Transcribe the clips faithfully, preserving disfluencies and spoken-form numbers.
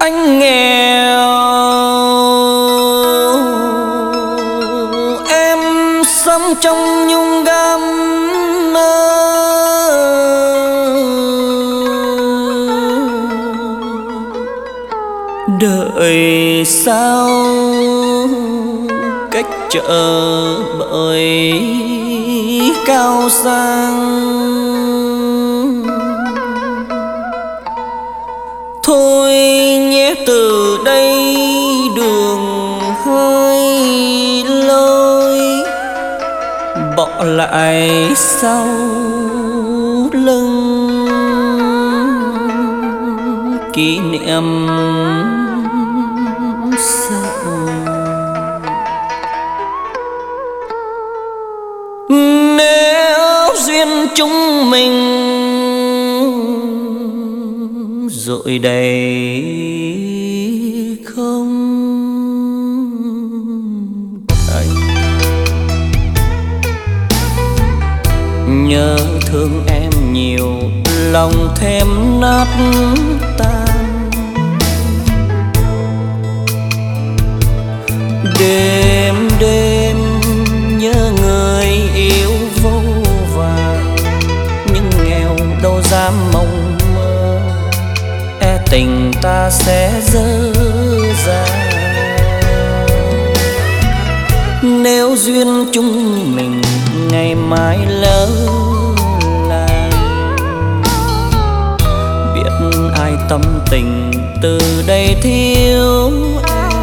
Anh nghèo em sống trong nhung gấm, đợi sao cách trở bởi cao sang. Thôi nhé từ đây đường hơi lối, bỏ lại sau lưng kỷ niệm sâu. Nếu duyên chúng mình rồi đây không thành, nhớ thương em nhiều lòng thêm nát tan. Đêm đêm nhớ người yêu vô vàn, nhưng nghèo đâu dám mong mơ, e tình ta sẽ dở dang. Nếu duyên chúng mình ngày mai lỡ làng, biết ai tâm tình từ đây thiếu em.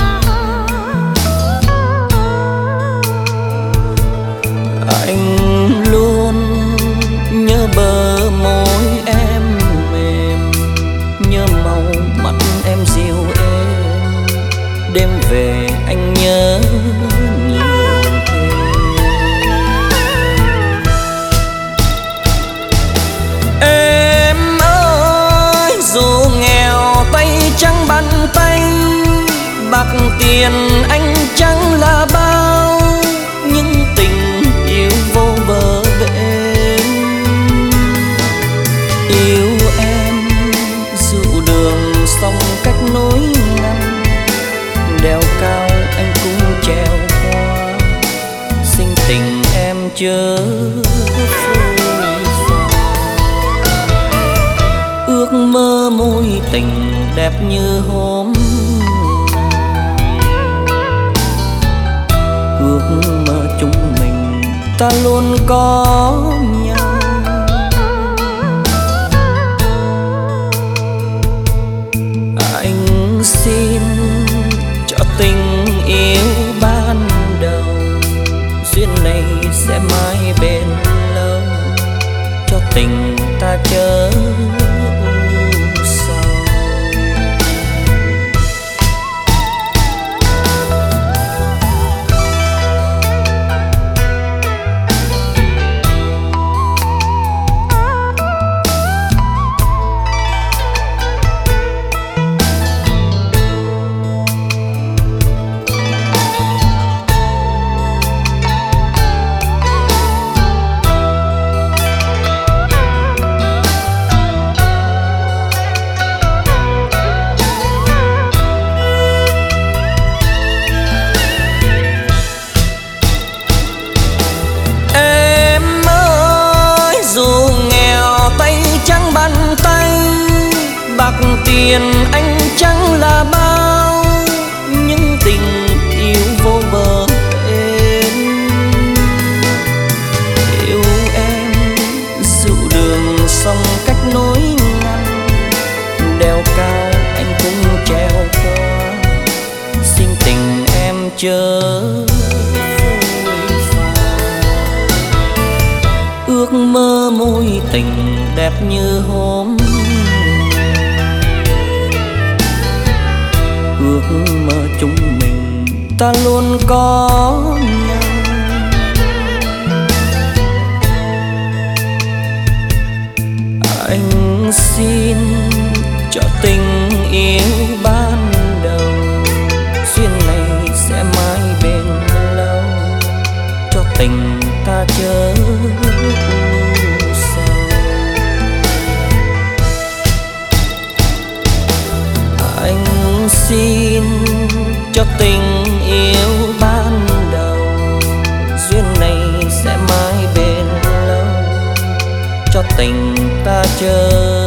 Anh luôn nhớ bờ môi em mềm, nhớ màu mắt em dịu êm. Đêm về anh nhớ nhiều thêm. Em ơi dù nghèo tay trắng bàn tay, bạc tiền anh chẳng là bao, nhưng tình yêu vô bờ bến. Yêu em dụ đường sông cách nối ngăn, đèo cao anh cũng trèo qua, xin tình em chớ phôi pha. Ước mơ mối tình đẹp như hôm nay, ước mơ chúng mình ta luôn có nhau. Anh xin cho tình yêu ban đầu, duyên này sẽ mãi bền lâu, cho tình ta chớ sầu. Tiền anh chẳng là bao, nhưng tình yêu vô bờ bến. Yêu em dụ đường sông cách nối ngăn, đèo cao anh cũng trèo qua, xin tình em chớ phôi pha. Ước mơ mối tình đẹp như hôm, ước mơ chúng mình ta luôn có nhau. Anh xin cho tình yêu ban đầu, duyên này sẽ mãi bền lâu, cho tình ta chớ sầu. Anh cho tình yêu ban đầu. Duyên này sẽ mãi bền lâu, cho tình ta chờ